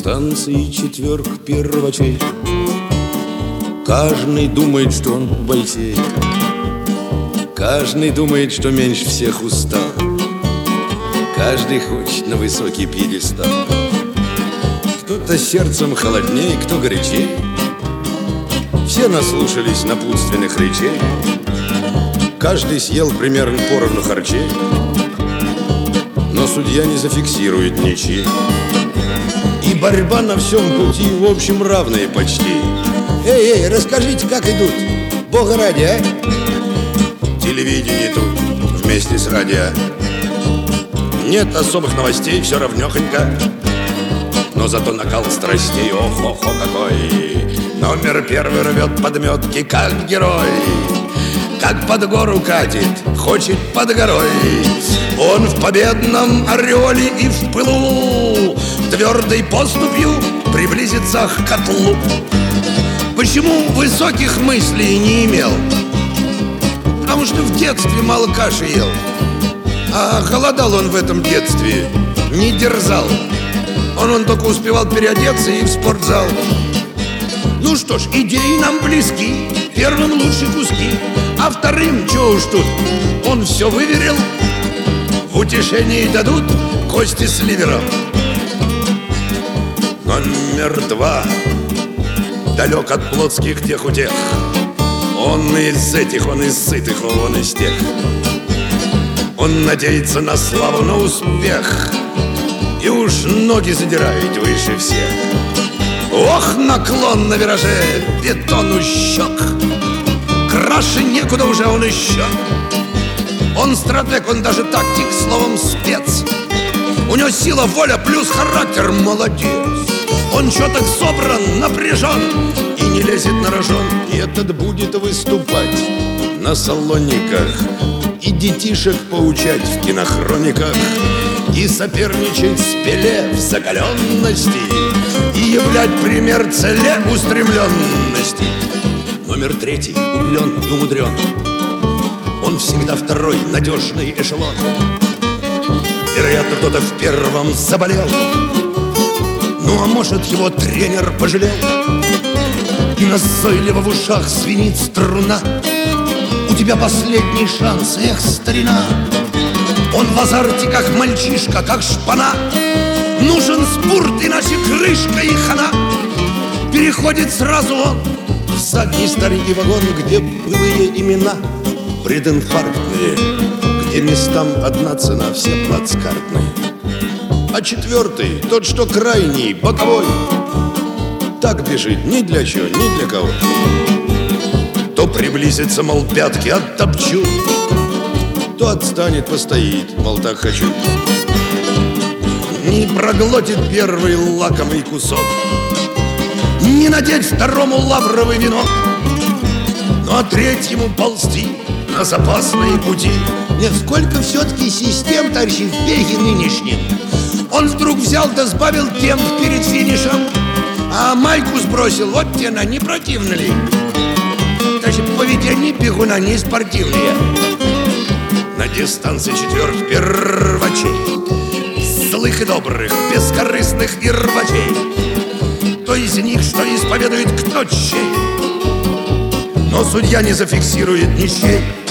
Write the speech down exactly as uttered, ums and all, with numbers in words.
станции четверг первачей. Каждый думает, что он бойсей, каждый думает, что меньше всех устал, каждый хочет на высокий пьедестал. Кто-то сердцем холодней, кто горячей. Все наслушались напутственных речей, каждый съел примерно поровну харчей, но судья не зафиксирует ничьи. И борьба на всем пути, в общем, равная почти. Эй, эй, расскажите, как идут, Бога ради, а? Телевидение тут вместе с радио. Нет особых новостей, все равнёхонько, но зато накал страстей, ох-охо какой. Номер первый рвет подметки, как герой, как под гору катит, хочет под горой. Он в победном ореоле и в пылу твердой поступью приблизится к котлу. Почему высоких мыслей не имел? Потому что в детстве мало каши ел. А голодал он в этом детстве, не дерзал. Он, он только успевал переодеться и в спортзал. Ну что ж, идеи нам близки, первым лучшие куски, а вторым, чё уж тут, он все выверил. В утешении дадут кости с ливером. Номер два далек от плотских тех утех. Он из этих, он из сытых, он из тех. Он надеется на славу, на успех, и уж ноги задирает выше всех. Ох, наклон на вираже, бетон у щек, краше некуда уже он еще. Он стратег, он даже тактик, словом спец. У него сила, воля плюс характер, молодец. Он чё-то собран, напряжен и не лезет на рожон. И этот будет выступать на салониках и детишек поучать в кинохрониках, и соперничать с Пеле в закаленности, и являть пример целеустремленности. Номер третий умлен и умудрен. Он всегда второй, надежный эшелон. Вероятно, кто-то в первом заболел, ну а может, его тренер пожалел. И назойливо в ушах звенит струна: у тебя последний шанс, эх, старина. Он в азарте, как мальчишка, как шпана. Нужен спорт, иначе крышка и хана. Переходит сразу он в задний старенький вагон, где былые имена прединфарктные, где местам одна цена, все плацкартные. А четвертый, тот, что крайний, боковой, так бежит ни для чего, ни для кого. То приблизится, мол, пятки оттопчу, то отстанет, постоит, мол, так хочу. Не проглотит первый лакомый кусок, не надеть второму лавровый венок, ну а третьему ползти на запасные пути. Нет, сколько все-таки систем, товарищи, в беге нынешнем. Он вдруг взял да сбавил темп перед финишем, а майку сбросил, вот те на, не противно ли? Даже поведение бегуна не спортивные. На дистанции четверг первачей, злых и добрых, бескорыстных и рвачей, то из них, что исповедует кто чей, но судья не зафиксирует ничей.